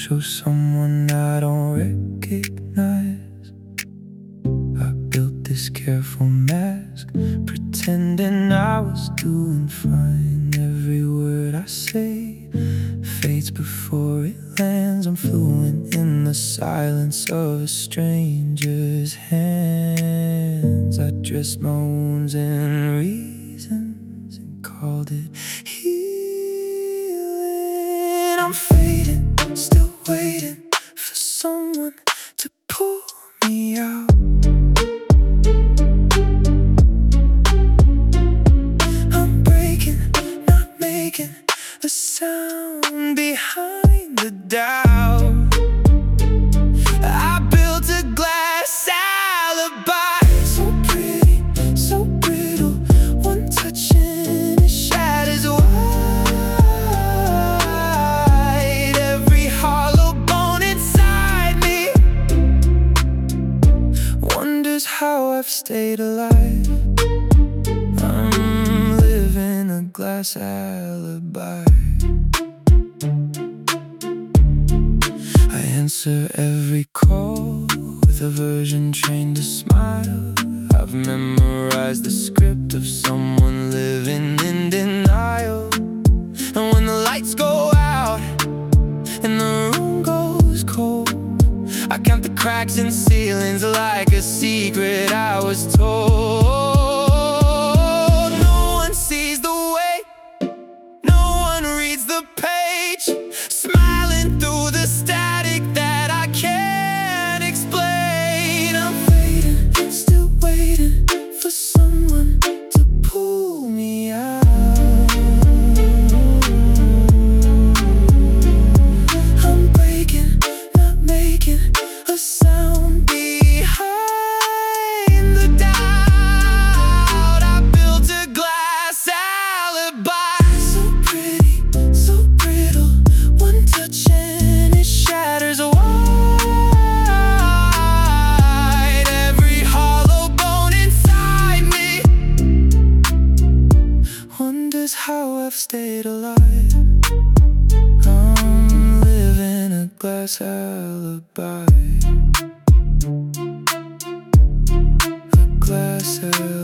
show someone I don't recognize. I built this careful mask, pretending I was doing fine. Every word I say fades before it lands. I'm fluent in the silence of a stranger's hands. I dressed my wounds in reasons and called it healing. I'm fading, still waiting for someone to pull me out. I'm breaking, not making a sound behind the doubt. I built a glass alibi, so pretty, so brittle. One touch and it shatters wide. Every hollow bone inside me wonders how I've stayed alive. I'm living a glass alibi. I answer every call with a version trained to smile. I've memorized the script of someone living in denial. And when the lights go out and the room goes cold, I count the cracks in ceilings like a secret I was told. No one sees the way, no one reads the page, smiling through the static that I can't explain. I'm fading, still waiting for someone to pull me out. I'm breaking, not making a sound behind the doubt. I built a glass alibi, so pretty, so brittle. One touch and it shatters wide. Every hollow bone inside me wonders how I've stayed alive. I'm living a glass alibi, a glass alibi.